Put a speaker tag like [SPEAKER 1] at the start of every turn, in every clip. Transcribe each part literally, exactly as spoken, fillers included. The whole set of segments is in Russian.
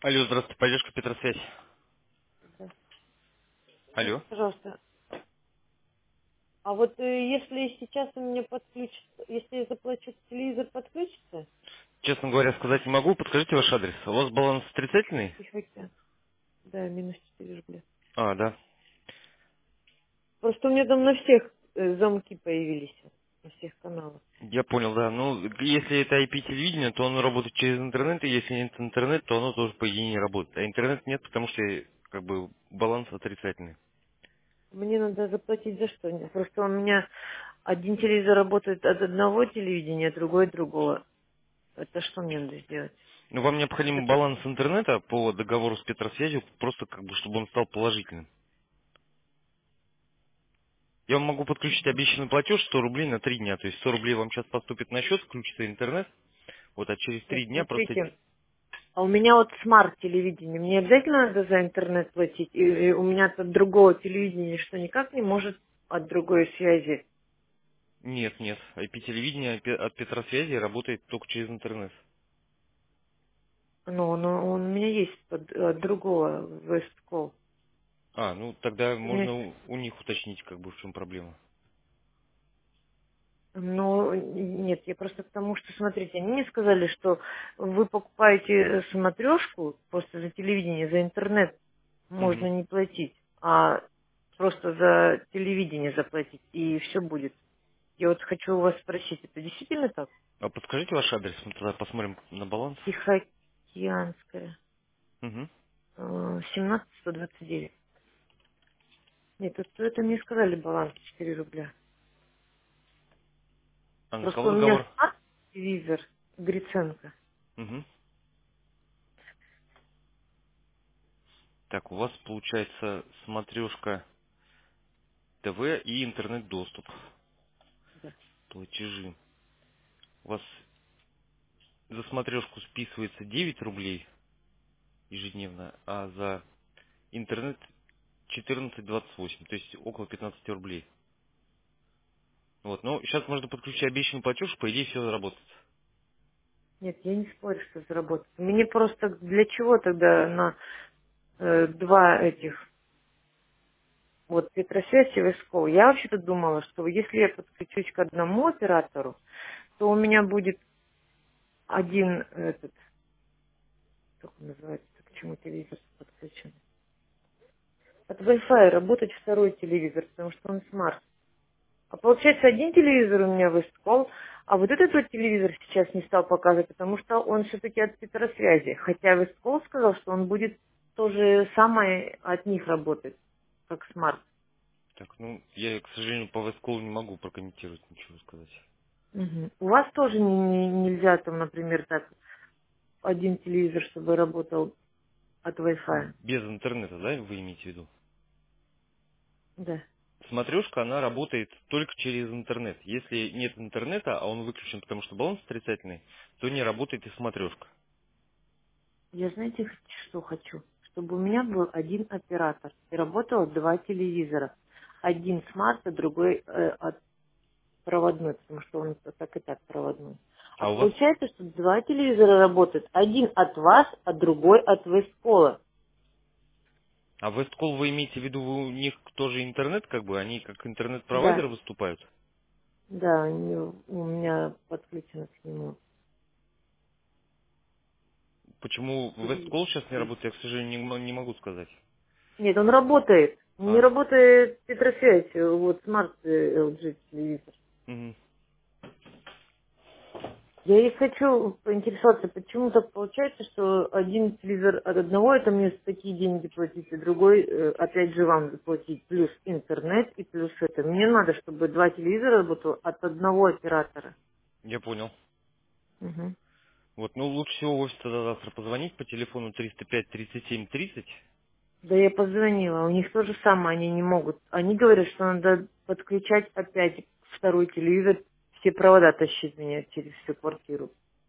[SPEAKER 1] Алло, здравствуйте, поддержка Петросвязь.
[SPEAKER 2] Да. Скажите,
[SPEAKER 1] Алло.
[SPEAKER 2] пожалуйста, а вот э, если сейчас у меня подключится, если я заплачу, телевизор подключится?
[SPEAKER 1] Честно говоря, сказать не могу. Подскажите ваш адрес. У вас баланс отрицательный?
[SPEAKER 2] И хотя, да, минус четыре рубля.
[SPEAKER 1] А, да.
[SPEAKER 2] Просто у меня там на всех э, замки появились, на всех каналах.
[SPEAKER 1] Я понял, да. Ну, если это ай пи-телевидение, то оно работает через интернет, и если нет интернет, то оно тоже, по идее, не работает. А интернет нет, потому что, как бы, баланс отрицательный.
[SPEAKER 2] Мне надо заплатить за что? Нет, просто у меня один телевизор работает от одного телевидения, другой от другого. Это что мне надо сделать?
[SPEAKER 1] Ну, вам необходим
[SPEAKER 2] Это
[SPEAKER 1] баланс интернета по договору с Петросвязью, просто, как бы, чтобы он стал положительным. Я вам могу подключить обещанный платеж сто рублей на три дня. То есть сто рублей вам сейчас поступит на счет, включится интернет. Вот, а через
[SPEAKER 2] нет,
[SPEAKER 1] три дня просто.
[SPEAKER 2] смотрите, а у меня вот смарт-телевидение. Мне обязательно надо за интернет платить? И, и у меня от другого телевидения что, никак не может от другой связи?
[SPEAKER 1] Нет, нет. ай пи-телевидение пе- от Петросвязи работает только через интернет.
[SPEAKER 2] Ну, но он у меня есть от, от другого Westcall.
[SPEAKER 1] А, ну тогда
[SPEAKER 2] У меня-
[SPEAKER 1] можно у, у них уточнить, как бы в чем проблема.
[SPEAKER 2] Ну, нет, я просто к тому, что, смотрите, они мне сказали, что вы покупаете смотрешку просто за телевидение, за интернет можно
[SPEAKER 1] Мгм.
[SPEAKER 2] не платить, а просто за телевидение заплатить, и все будет. Я вот хочу у вас спросить, это действительно так?
[SPEAKER 1] А подскажите ваш адрес, мы тогда посмотрим на баланс.
[SPEAKER 2] Тихоокеанская,
[SPEAKER 1] Угу.
[SPEAKER 2] э, семнадцать сто двадцать девять. Нет, это, это мне сказали баланс четыре рубля.
[SPEAKER 1] А на
[SPEAKER 2] Просто
[SPEAKER 1] кого
[SPEAKER 2] у меня
[SPEAKER 1] договор?
[SPEAKER 2] смарт-телевизор Гриценко.
[SPEAKER 1] Угу. Так, у вас получается смотрешка ТВ и интернет-доступ.
[SPEAKER 2] Да.
[SPEAKER 1] Платежи. У вас за смотрешку списывается девять рублей ежедневно, а за интернет четырнадцать двадцать восемь, то есть около пятнадцати рублей. Вот, но сейчас можно подключить обещанный платеж, по идее все заработает.
[SPEAKER 2] Нет, я не спорю, что заработает. Мне просто для чего тогда на э, два этих, вот Петросвязь и Вискол? Я вообще-то думала, что если я подключусь к одному оператору, то у меня будет один этот, как он называется, к чему телевизор подключен. От Wi-Fi работать второй телевизор, потому что он смарт. А получается, один телевизор у меня выступал, а вот этот вот телевизор сейчас не стал показывать, потому что он все-таки от Петросвязи. Хотя Весткол сказал, что он будет то же самое от них работать, как смарт.
[SPEAKER 1] Так, ну, я, к сожалению, по Весколу не могу прокомментировать, ничего сказать.
[SPEAKER 2] Мгм. У вас тоже не- не- нельзя там, например, так, один телевизор, чтобы работал от Wi-Fi.
[SPEAKER 1] Без интернета, да, вы имеете в виду?
[SPEAKER 2] Да.
[SPEAKER 1] Смотрешка, она работает только через интернет. Если нет интернета, а он выключен, потому что баланс отрицательный, то не работает и смотрешка.
[SPEAKER 2] Я знаете, что хочу? Чтобы у меня был один оператор и работало два телевизора. Один смарт, а другой э, от проводной, потому что он и так и так проводной. А
[SPEAKER 1] А у вас,
[SPEAKER 2] получается, что два телевизора работают. Один от вас, а другой от Вестпола.
[SPEAKER 1] а Весткол вы имеете в виду, вы у них тоже интернет, как бы, они как интернет-провайдер
[SPEAKER 2] Да,
[SPEAKER 1] выступают?
[SPEAKER 2] да, у него- у меня подключено к нему.
[SPEAKER 1] Почему
[SPEAKER 2] телевизор
[SPEAKER 1] Весткол сейчас не
[SPEAKER 2] есть.
[SPEAKER 1] работает, я, к сожалению, не, м- не могу сказать.
[SPEAKER 2] Нет, он работает. Не
[SPEAKER 1] А,
[SPEAKER 2] работает Петросвязь, вот смарт э, эл джи телевизор.
[SPEAKER 1] мгм.
[SPEAKER 2] Я и хочу поинтересоваться, почему так получается, что один телевизор от одного, это мне такие деньги платить, а другой, э, опять же, вам заплатить, плюс интернет и плюс это. Мне надо, чтобы два телевизора работало от одного оператора.
[SPEAKER 1] Я понял.
[SPEAKER 2] Мгм.
[SPEAKER 1] Вот, ну, лучше всего в офис тогда завтра позвонить по телефону триста пять тридцать семь тридцать.
[SPEAKER 2] Да я позвонила, у них то же самое, они не могут. Они говорят, что надо подключать опять второй телевизор, все провода тащить меня через всю квартиру.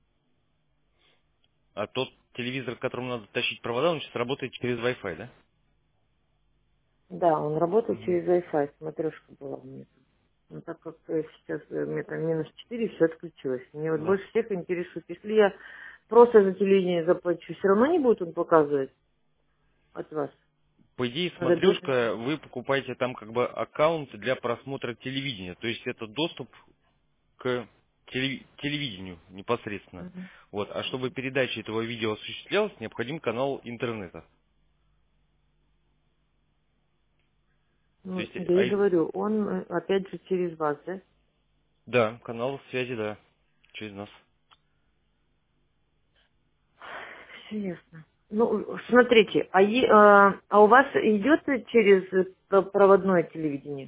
[SPEAKER 1] А тот телевизор, к которому надо тащить провода, он сейчас работает через Wi-Fi, да?
[SPEAKER 2] Да, он работает
[SPEAKER 1] Мгм.
[SPEAKER 2] через Wi-Fi, смотрешка была у меня. Ну, так как э, сейчас э, у меня там минус четыре, все отключилось. Мне вот
[SPEAKER 1] Да.
[SPEAKER 2] больше всех интересует, если я просто за телевидение заплачу, все равно не будет он показывать от вас?
[SPEAKER 1] По идее,
[SPEAKER 2] Надо обязательно.
[SPEAKER 1] смотрешка, вы покупаете там как бы аккаунт для просмотра телевидения. То есть это доступ к телеви- телевидению непосредственно.
[SPEAKER 2] Мгм.
[SPEAKER 1] Вот. А чтобы передача этого видео осуществлялась, необходим канал интернета. То
[SPEAKER 2] Ну,
[SPEAKER 1] есть,
[SPEAKER 2] я
[SPEAKER 1] а
[SPEAKER 2] и
[SPEAKER 1] и-
[SPEAKER 2] говорю, он э, опять же через вас, да?
[SPEAKER 1] да, канал связи, да, через нас.
[SPEAKER 2] Все ясно. Ну, смотрите, а, е- а, а у вас идет через э, п- проводное телевидение?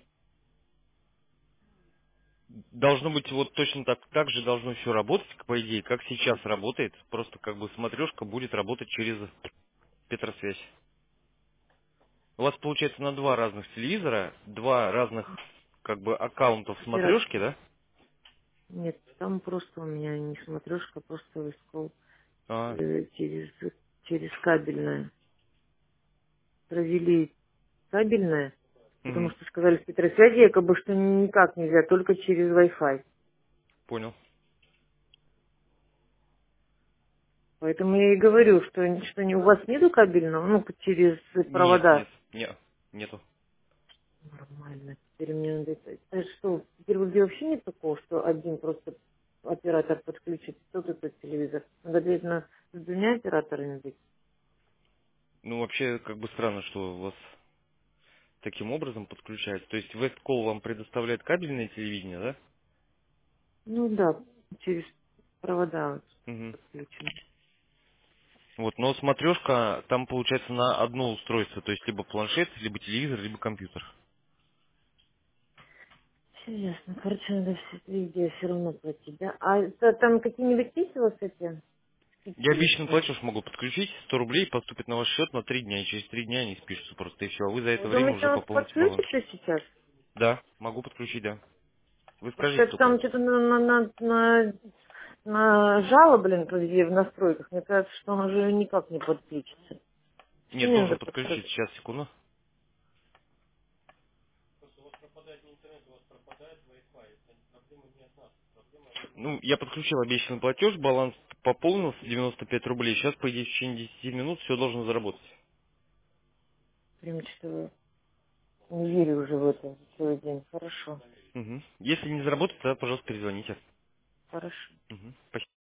[SPEAKER 1] Должно быть вот точно так, так же должно все работать, по идее, как сейчас работает. Просто как бы смотрешка будет работать через Петросвязь. У вас получается на два разных телевизора, два разных как бы аккаунтов
[SPEAKER 2] Оператор.
[SPEAKER 1] смотрешки, да?
[SPEAKER 2] Нет, там просто у меня не смотрешка, просто вискол
[SPEAKER 1] А,
[SPEAKER 2] э, через, через кабельное. Провели кабельное, потому
[SPEAKER 1] мгм,
[SPEAKER 2] что сказали в Петросвязи, якобы, что никак нельзя, только через Wi-Fi.
[SPEAKER 1] понял.
[SPEAKER 2] Поэтому я и говорю, что, что не, у вас нету кабельного, ну, через
[SPEAKER 1] Нет,
[SPEAKER 2] провода.
[SPEAKER 1] нет, нет, нету.
[SPEAKER 2] Нормально. Теперь мне надо это... А что, теперь где вообще нет такого, что один просто оператор подключит тот этот телевизор? Надо обязательно с двумя операторами быть.
[SPEAKER 1] Ну, вообще, как бы странно, что у вас таким образом подключается. То есть Весткол вам предоставляет кабельное телевидение, да?
[SPEAKER 2] Ну да, через провода вот
[SPEAKER 1] Мгм.
[SPEAKER 2] подключены.
[SPEAKER 1] Вот, но смотрешка там получается на одно устройство, то есть либо планшет, либо телевизор, либо компьютер.
[SPEAKER 2] Все ясно. Короче, надо все видео все равно платить, да? А это там какие-нибудь есть у вас эти
[SPEAKER 1] Я
[SPEAKER 2] скидки есть?
[SPEAKER 1] обещанный платеж могу подключить, сто рублей поступит на ваш счет на три дня, и через три дня они спишутся просто, и все. А вы за это
[SPEAKER 2] Вы
[SPEAKER 1] время
[SPEAKER 2] думаете,
[SPEAKER 1] уже
[SPEAKER 2] он
[SPEAKER 1] пополните баланс.
[SPEAKER 2] подключится сейчас?
[SPEAKER 1] Да, могу подключить, да. Вы
[SPEAKER 2] Потому что
[SPEAKER 1] скажите
[SPEAKER 2] это
[SPEAKER 1] только.
[SPEAKER 2] там что-то на, на, на, на, нажала, блин, где в настройках. Мне кажется, что он уже никак не подключится. Что
[SPEAKER 1] Нет,
[SPEAKER 2] мне
[SPEAKER 1] должен
[SPEAKER 2] надо
[SPEAKER 1] подключить.
[SPEAKER 2] подключить?
[SPEAKER 1] Сейчас, секунду. Ну, я подключил обещанный платеж, баланс пополнился, девяносто пять рублей. Сейчас, по идее, в течение десяти минут все должно заработать.
[SPEAKER 2] Прям что-то не верю уже в это целый день. Хорошо,
[SPEAKER 1] Мгм. Если не заработает, тогда, пожалуйста, перезвоните.
[SPEAKER 2] хорошо.
[SPEAKER 1] Мгм. Спасибо.